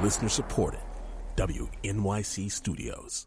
Listener supported. WNYC Studios.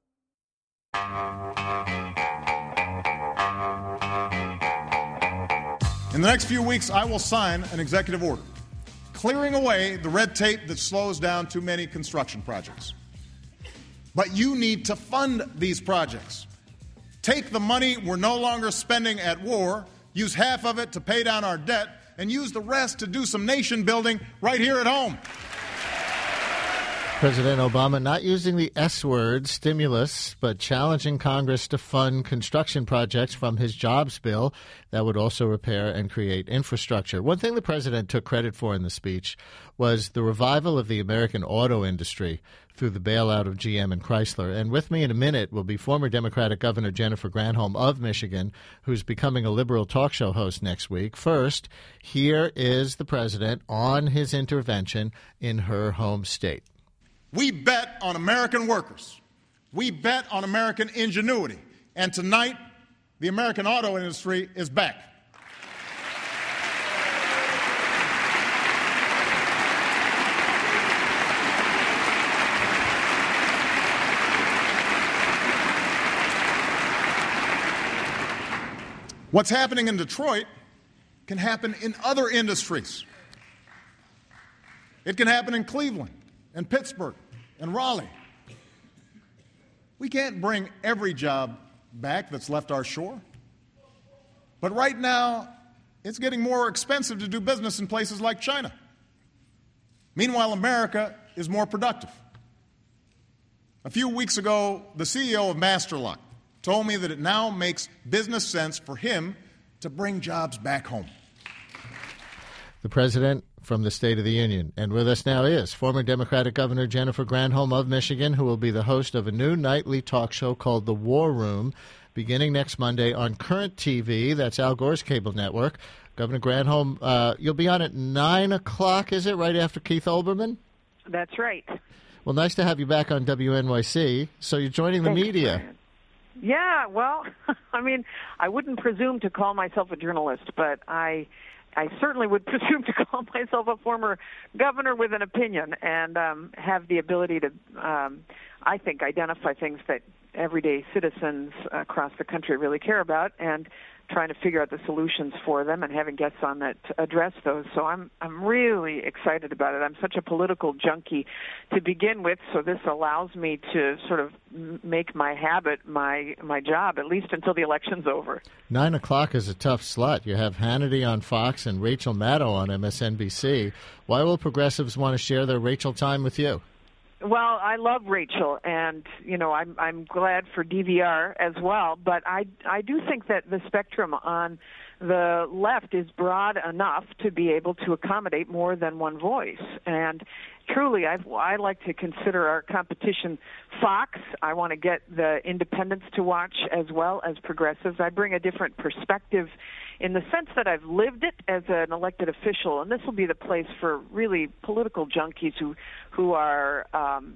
In the next few weeks, I will sign an executive order clearing away the red tape that slows down too many construction projects. But you need to fund these projects. Take the money we're no longer spending at war, use half of it to pay down our debt, and use the rest to do some nation building right here at home. President Obama not using the S word, stimulus, but challenging Congress to fund construction projects from his jobs bill that would also repair and create infrastructure. One thing the president took credit for in the speech was the revival of the American auto industry through the bailout of GM and Chrysler. And with me in a minute will be former Democratic Governor Jennifer Granholm of Michigan, who's becoming a liberal talk show host next week. First, here is the president on his intervention in her home state. We bet on American workers. We bet on American ingenuity. And tonight, the American auto industry is back. What's happening in Detroit can happen in other industries. It can happen in Cleveland and Pittsburgh and Raleigh. We can't bring every job back that's left our shore. But right now, it's getting more expensive to do business in places like China. Meanwhile, America is more productive. A few weeks ago, the CEO of Masterlock told me that it now makes business sense for him to bring jobs back home. The president from the State of the Union. And with us now is former Democratic Governor Jennifer Granholm of Michigan, who will be the host of a new nightly talk show called The War Room, beginning next Monday on Current TV. That's Al Gore's cable network. Governor Granholm, you'll be on at 9 o'clock, is it, right after Keith Olbermann? That's right. Well, nice to have you back on WNYC. So you're joining the media. Brian. Yeah, well, I mean, I wouldn't presume to call myself a journalist, but I certainly would presume to call myself a former governor with an opinion and have the ability to, I think, identify things that everyday citizens across the country really care about and trying to figure out the solutions for them and having guests on that address those. So I'm really excited about it. I'm such a political junkie to begin with, so this allows me to sort of make my habit my job, at least until the election's over. 9 o'clock is a tough slot. You have Hannity on Fox and Rachel Maddow on MSNBC. Why will progressives want to share their Rachel time with you? Well, I love Rachel, and I'm glad for DVR as well. But I do think that the spectrum on the left is broad enough to be able to accommodate more than one voice. And truly, I like to consider our competition Fox. I want to get the independents to watch as well as progressives. I bring a different perspective in the sense that I've lived it as an elected official, and this will be the place for really political junkies who are,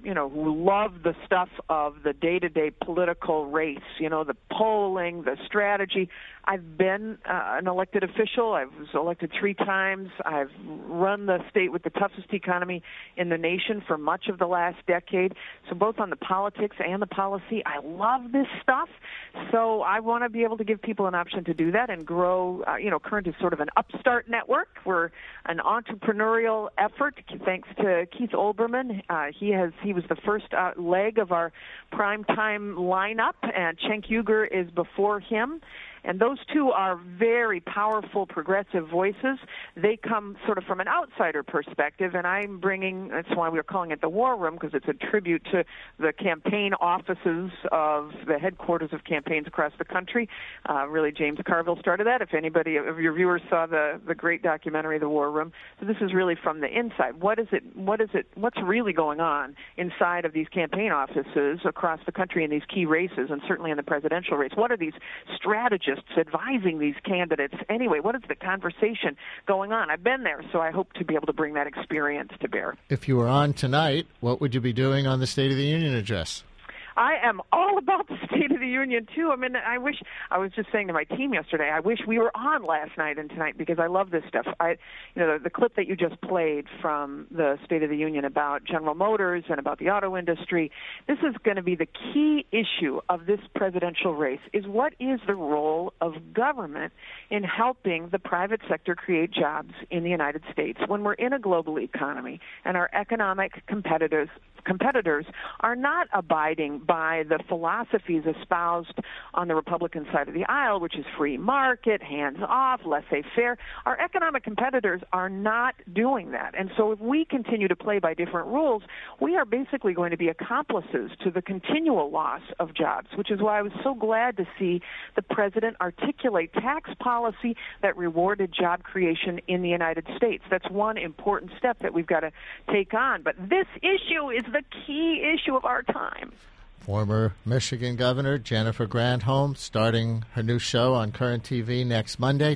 who love the stuff of the day-to-day political race, the polling, the strategy. I've been an elected official. I was elected 3 times. I've run the state with the toughest economy in the nation for much of the last decade. So both on the politics and the policy, I love this stuff. So I want to be able to give people an option to do that and grow. Current is sort of an upstart network. We're an entrepreneurial effort, thanks to Keith Olbermann. He was the first leg of our primetime lineup, and Cenk Uygur is before him. And those two are very powerful progressive voices. They come sort of from an outsider perspective, and I'm bringing, that's why we're calling it the War Room, because it's a tribute to the campaign offices of the headquarters of campaigns across the country. Really, James Carville started that, if anybody of your viewers saw the great documentary, The War Room. So this is really from the inside. What's really going on inside of these campaign offices across the country in these key races, and certainly in the presidential race? What are these strategists advising these candidates? Anyway, what is the conversation going on? I've been there, so I hope to be able to bring that experience to bear. If you were on tonight, what would you be doing on the State of the Union address? I am all about the State of the Union, too. I mean, I was just saying to my team yesterday, I wish we were on last night and tonight because I love this stuff. The clip that you just played from the State of the Union about General Motors and about the auto industry, this is going to be the key issue of this presidential race, is what is the role of government in helping the private sector create jobs in the United States when we're in a global economy and our economic competitors are not abiding by the philosophies espoused on the Republican side of the aisle, which is free market, hands-off, laissez-faire. Our economic competitors are not doing that. And so if we continue to play by different rules, we are basically going to be accomplices to the continual loss of jobs, which is why I was so glad to see the president articulate tax policy that rewarded job creation in the United States. That's one important step that we've got to take on. But this issue is the key issue of our time. Former Michigan Governor Jennifer Granholm starting her new show on Current TV next Monday,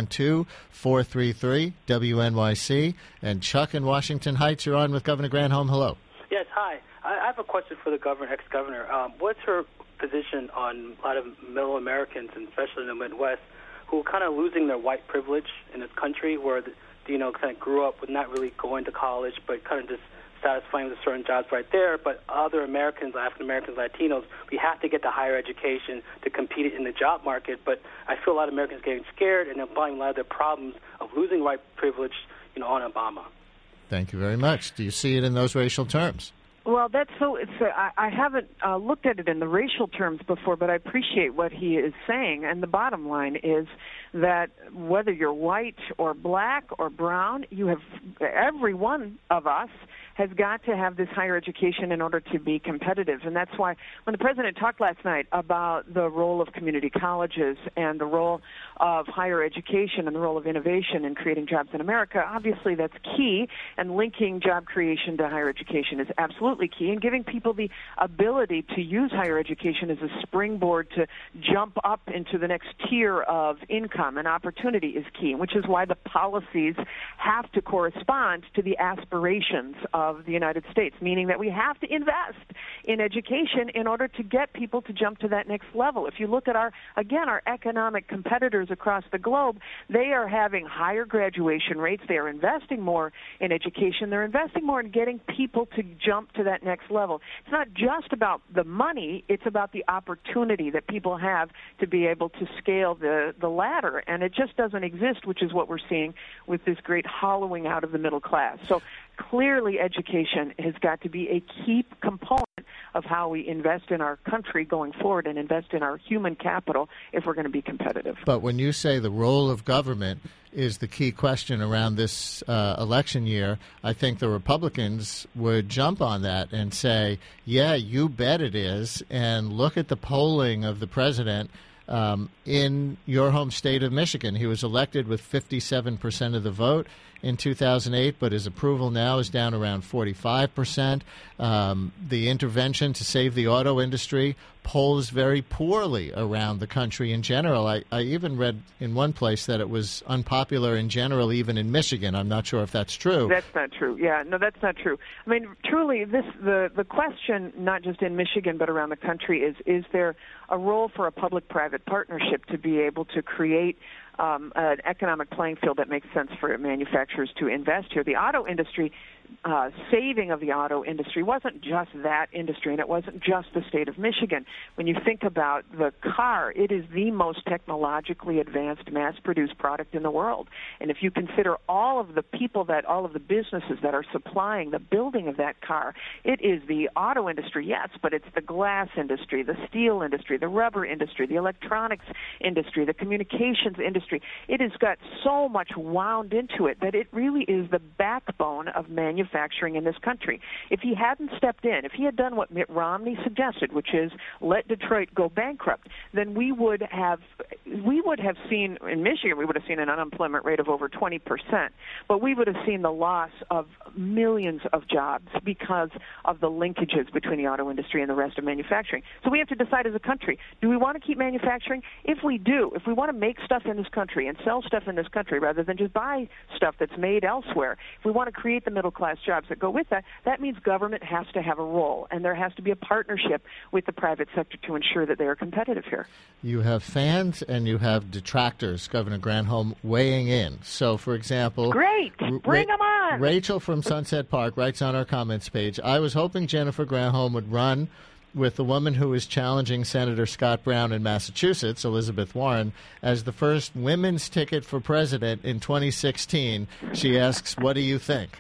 212-433-WNYC. And Chuck in Washington Heights, you're on with Governor Granholm. Hello. Yes, hi. I have a question for the ex-governor. What's her position on a lot of middle Americans, and especially in the Midwest, who are kind of losing their white privilege in this country, where kind of grew up with not really going to college, but kind of just satisfying with certain jobs right there, but other Americans, African Americans, Latinos, we have to get the higher education to compete in the job market. But I feel a lot of Americans getting scared and they're blaming a lot of their problems of losing white privilege, on Obama. Thank you very much. Do you see it in those racial terms? Well, that's so. I haven't looked at it in the racial terms before, but I appreciate what he is saying. And the bottom line is that whether you're white or black or brown, every one of us has got to have this higher education in order to be competitive. And that's why when the president talked last night about the role of community colleges and the role of higher education and the role of innovation in creating jobs in America, obviously that's key, and linking job creation to higher education is absolutely key, and giving people the ability to use higher education as a springboard to jump up into the next tier of income and opportunity is key, which is why the policies have to correspond to the aspirations of the United States, meaning that we have to invest in education in order to get people to jump to that next level. If you look at our economic competitors across the globe, they are having higher graduation rates. They are investing more in education. They're investing more in getting people to jump to that next level. It's not just about the money. It's about the opportunity that people have to be able to scale the ladder, and it just doesn't exist, which is what we're seeing with this great hollowing out of the middle class. So clearly education has got to be a key component of how we invest in our country going forward and invest in our human capital if we're going to be competitive. But when you say the role of government is the key question around this election year, I think the Republicans would jump on that and say, yeah, you bet it is, and look at the polling of the president in your home state of Michigan. He was elected with 57% of the vote in 2008, but his approval now is down around 45%. The intervention to save the auto industry polls very poorly around the country in general. I even read in one place that it was unpopular in general, even in Michigan. I'm not sure if that's true. That's not true. Yeah, no, that's not true. I mean, truly, the question, not just in Michigan but around the country, is there a role for a public-private partnership to be able to create an economic playing field that makes sense for manufacturers to invest here? The auto industry, saving of the auto industry wasn't just that industry, and it wasn't just the state of Michigan. When you think about the car, it is the most technologically advanced, mass-produced product in the world. And if you consider all of the businesses that are supplying the building of that car, it is the auto industry, yes, but it's the glass industry, the steel industry, the rubber industry, the electronics industry, the communications industry. It has got so much wound into it that it really is the backbone of manufacturing in this country. If he hadn't stepped in, if he had done what Mitt Romney suggested, which is let Detroit go bankrupt, then we would have seen, in Michigan, we would have seen an unemployment rate of over 20%, but we would have seen the loss of millions of jobs because of the linkages between the auto industry and the rest of manufacturing. So we have to decide as a country, do we want to keep manufacturing? If we do, if we want to make stuff in this country and sell stuff in this country rather than just buy stuff that's made elsewhere, if we want to create the middle class middle-class jobs that go with that, that means government has to have a role, and there has to be a partnership with the private sector to ensure that they are competitive here. You have fans and you have detractors, Governor Granholm, weighing in. So, for example... Great! Bring them on! Rachel from Sunset Park writes on our comments page, I was hoping Jennifer Granholm would run with the woman who is challenging Senator Scott Brown in Massachusetts, Elizabeth Warren, as the first women's ticket for president in 2016. She asks, what do you think?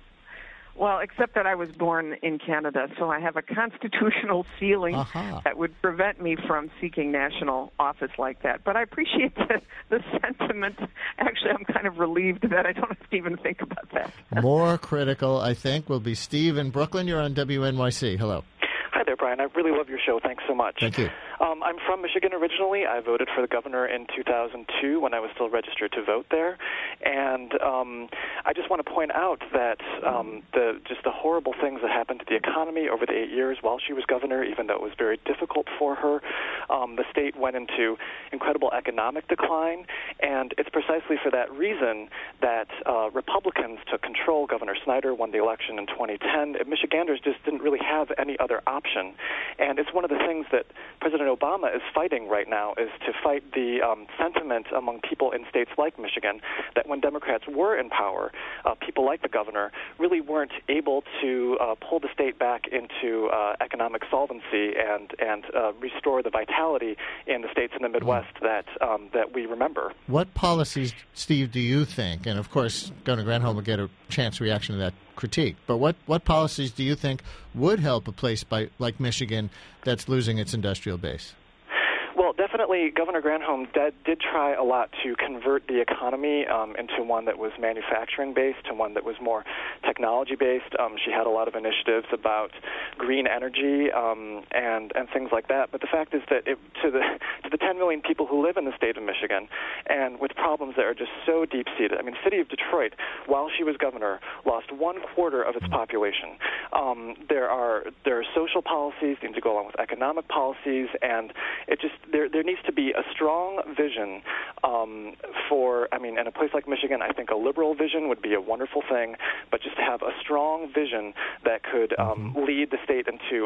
Well, except that I was born in Canada, so I have a constitutional ceiling that would prevent me from seeking national office like that. But I appreciate the sentiment. Actually, I'm kind of relieved that I don't have to even think about that. More critical, I think, will be Steve in Brooklyn. You're on WNYC. Hello. Hi there, Brian. I really love your show. Thanks so much. Thank you. I'm from Michigan originally. I voted for the governor in 2002 when I was still registered to vote there. And I just want to point out that the horrible things that happened to the economy over the 8 years while she was governor, even though it was very difficult for her, the state went into incredible economic decline. And it's precisely for that reason that Republicans took control. Governor Snyder won the election in 2010. And Michiganders just didn't really have any other option. And it's one of the things that President Obama is fighting right now, is to fight the sentiment among people in states like Michigan that when Democrats were in power, people like the governor really weren't able to pull the state back into economic solvency and restore the vitality in the states in the Midwest that we remember. What policies, Steve, do you think, and of course Governor Granholm will get a chance reaction to that critique, but what policies do you think would help a place like Michigan that's losing its industrial base? Well, definitely Governor Granholm did try a lot to convert the economy into one that was manufacturing-based, to one that was more technology-based. She had a lot of initiatives about green energy and things like that. But the fact is that to the 10 million people who live in the state of Michigan, and with problems that are just so deep-seated. I mean, the city of Detroit, while she was governor, lost 1/4 of its population. There are social policies that need to go along with economic policies, and it just there needs to be a strong vision in a place like Michigan, I think a liberal vision would be a wonderful thing, but just to have a strong vision that could lead the state into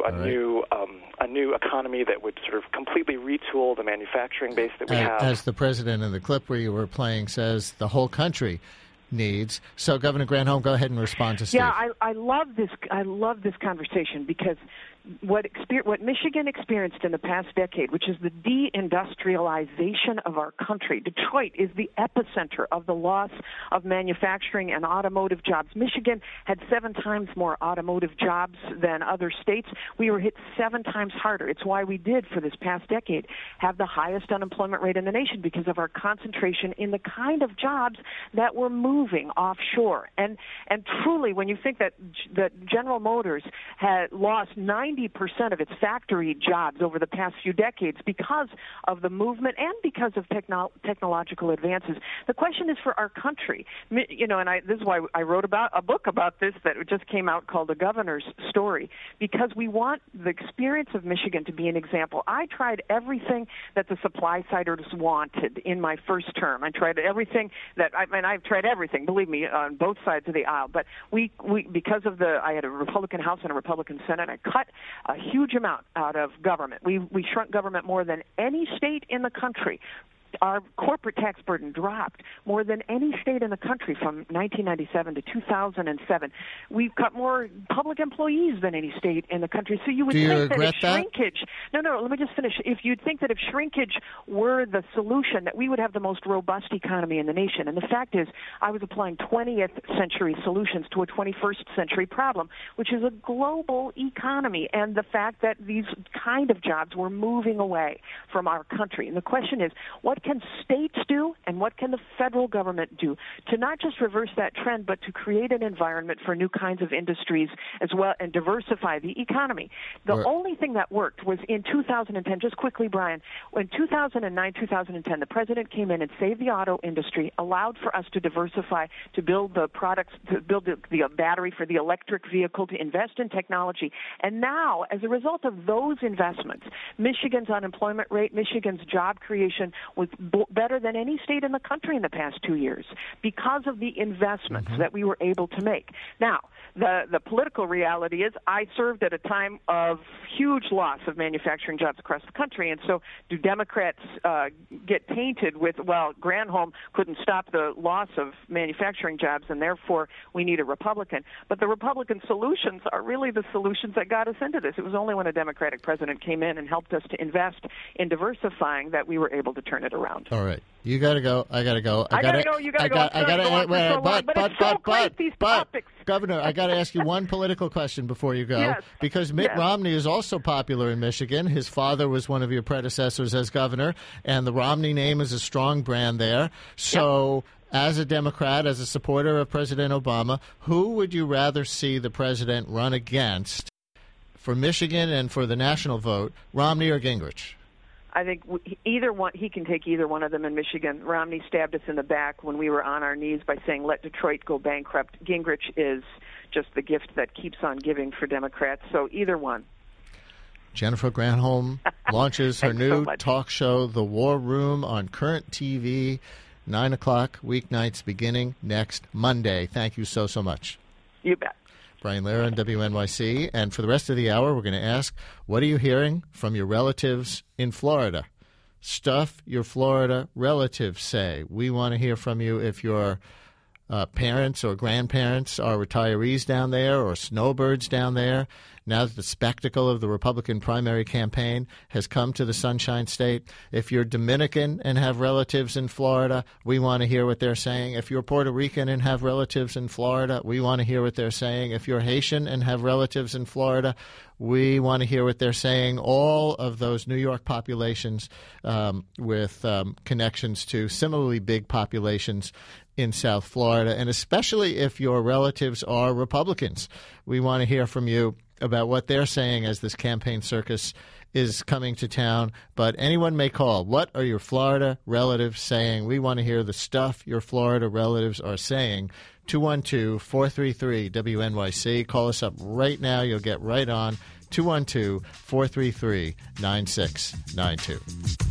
a new economy that would sort of completely retool the manufacturing base that we have. As the president in the clip where you were playing says, the whole country needs. So, Governor Granholm, go ahead and respond to Steve. Yeah, I love this. I love this conversation because what Michigan experienced in the past decade, which is the deindustrialization of our country. Detroit is the epicenter of the loss of manufacturing and automotive jobs. Michigan had 7 times more automotive jobs than other states. We were hit 7 times harder. It's why we did, for this past decade, have the highest unemployment rate in the nation because of our concentration in the kind of jobs that were moving offshore. And truly, when you think that General Motors had lost 90% of its factory jobs over the past few decades because of the movement and because of technological advances. The question is for our country, and this is why I wrote about a book about this that just came out called The Governor's Story, because we want the experience of Michigan to be an example. I tried everything that the supply-siders wanted in my first term. I tried everything I've tried everything, believe me, on both sides of the aisle. But we because of I had a Republican House and a Republican Senate, I cut a huge amount out of government. We shrunk government more than any state in the country. Our corporate tax burden dropped more than any state in the country from 1997 to 2007. We've cut more public employees than any state in the country. So you would think that if shrinkage... No, let me just finish. If you'd think that if shrinkage were the solution, that we would have the most robust economy in the nation. And the fact is, I was applying 20th century solutions to a 21st century problem, which is a global economy, and the fact that these kind of jobs were moving away from our country. And the question is, what can states do and what can the federal government do to not just reverse that trend, but to create an environment for new kinds of industries as well and diversify the economy? The only thing that worked was in 2010, just quickly, Brian, in 2009, 2010, the president came in and saved the auto industry, allowed for us to diversify, to build the products, to build the battery for the electric vehicle, to invest in technology. And now, as a result of those investments, Michigan's unemployment rate, Michigan's job creation, with better than any state in the country in the past 2 years because of the investments that we were able to make. Now, the political reality is I served at a time of huge loss of manufacturing jobs across the country, and so do Democrats get tainted with, well, Granholm couldn't stop the loss of manufacturing jobs, and therefore we need a Republican. But the Republican solutions are really the solutions that got us into this. It was only when a Democratic president came in and helped us to invest in diversifying that we were able to turn it around. All right. You got to go. I got to go. I got to go. You got to go. But, Governor, I got to ask you one political question before you go. Yes. Because Mitt Romney is also popular in Michigan. His father was one of your predecessors as governor, and the Romney name is a strong brand there. So as a Democrat, as a supporter of President Obama, who would you rather see the president run against for Michigan and for the national vote, Romney or Gingrich? I think either one. He can take either one of them in Michigan. Romney stabbed us in the back when we were on our knees by saying, let Detroit go bankrupt. Gingrich is just the gift that keeps on giving for Democrats. So either one. Jennifer Granholm launches her new talk show, The War Room, on Current TV, 9 o'clock weeknights beginning next Monday. Thank you so much. You bet. Brian Lehrer on WNYC. And for the rest of the hour, we're going to ask, what are you hearing from your relatives in Florida? Stuff your Florida relatives say. We want to hear from you if your parents or grandparents are retirees down there or snowbirds down there. Now that the spectacle of the Republican primary campaign has come to the Sunshine State, if you're Dominican and have relatives in Florida, we want to hear what they're saying. If you're Puerto Rican and have relatives in Florida, we want to hear what they're saying. If you're Haitian and have relatives in Florida, we want to hear what they're saying. All of those New York populations with connections to similarly big populations in South Florida, and especially if your relatives are Republicans. We want to hear from you about what they're saying as this campaign circus is coming to town. But anyone may call. What are your Florida relatives saying? We want to hear the stuff your Florida relatives are saying. 212-433-WNYC. Call us up right now. You'll get right on. 212-433-9692.